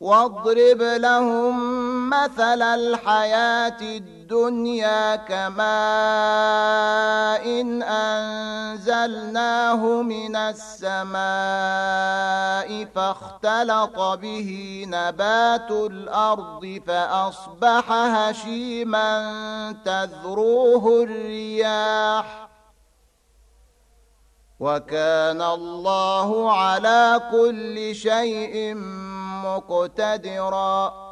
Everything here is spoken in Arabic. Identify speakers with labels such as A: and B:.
A: واضرب لهم مثل الحياة الدنيا كماء إن أنزلناه من السماء فاختلط به نبات الأرض فأصبح هشيما تذروه الرياح وكان الله على كل شيء مقتدرا